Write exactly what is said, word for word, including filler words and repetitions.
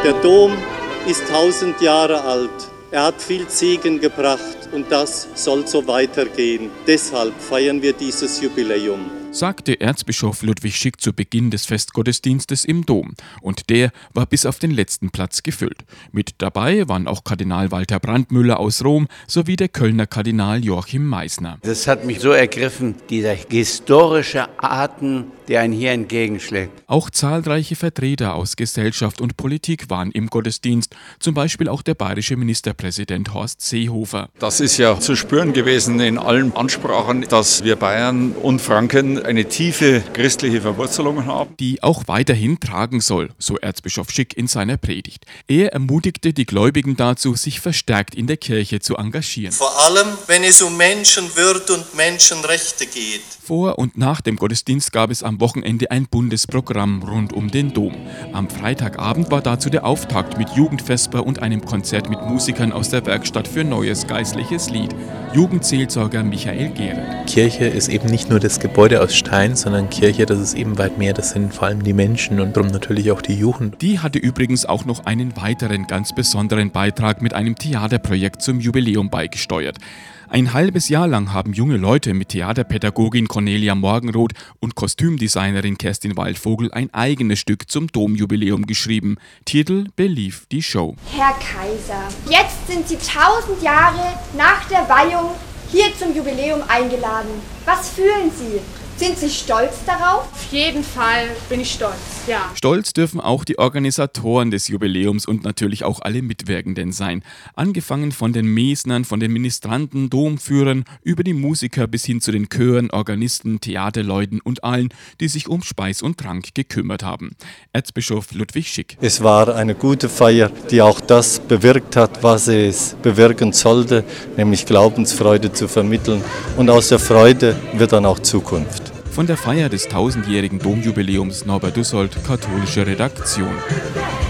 Der Dom ist tausend Jahre alt. Er hat viel Segen gebracht und das soll so weitergehen. Deshalb feiern wir dieses Jubiläum, sagte Erzbischof Ludwig Schick zu Beginn des Festgottesdienstes im Dom. Und der war bis auf den letzten Platz gefüllt. Mit dabei waren auch Kardinal Walter Brandmüller aus Rom sowie der Kölner Kardinal Joachim Meissner. Das hat mich so ergriffen, dieser historische Atem, der einen hier entgegenschlägt. Auch zahlreiche Vertreter aus Gesellschaft und Politik waren im Gottesdienst, zum Beispiel auch der bayerische Ministerpräsident Horst Seehofer. Das ist ja zu spüren gewesen in allen Ansprachen, dass wir Bayern und Franken eine tiefe christliche Verwurzelung haben, die auch weiterhin tragen soll, so Erzbischof Schick in seiner Predigt. Er ermutigte die Gläubigen dazu, sich verstärkt in der Kirche zu engagieren. vor allem wenn es um Menschenwürde und Menschenrechte geht. Vor und nach dem Gottesdienst gab es am Wochenende ein Bundesprogramm rund um den Dom. Am Freitagabend war dazu der Auftakt mit Jugendvesper und einem Konzert mit Musikern aus der Werkstatt für Neues Geistliches Lied. Jugendseelsorger Michael Gehret. Kirche ist eben nicht nur das Gebäude aus Stein, sondern Kirche, das ist eben weit mehr. Das sind vor allem die Menschen und darum natürlich auch die Jugend. Die hatte übrigens auch noch einen weiteren ganz besonderen Beitrag mit einem Theaterprojekt zum Jubiläum beigesteuert. Ein halbes Jahr lang haben junge Leute mit Theaterpädagogin Cornelia Morgenroth und Kostümdesignerin Kerstin Waldvogel ein eigenes Stück zum Domjubiläum geschrieben. Titel Believe die Show. Herr Kaiser, jetzt sind Sie tausend Jahre nach der Weihung hier zum Jubiläum eingeladen. Was fühlen Sie? Sind Sie stolz darauf? Auf jeden Fall bin ich stolz, ja. Stolz dürfen auch die Organisatoren des Jubiläums und natürlich auch alle Mitwirkenden sein. Angefangen von den Mesnern, von den Ministranten, Domführern, über die Musiker bis hin zu den Chören, Organisten, Theaterleuten und allen, die sich um Speis und Trank gekümmert haben. Erzbischof Ludwig Schick. Es war eine gute Feier, die auch das bewirkt hat, was es bewirken sollte, nämlich Glaubensfreude zu vermitteln. Und aus der Freude wird dann auch Zukunft. Von der Feier des tausendjährigen Domjubiläums Norbert Dussold, katholische Redaktion.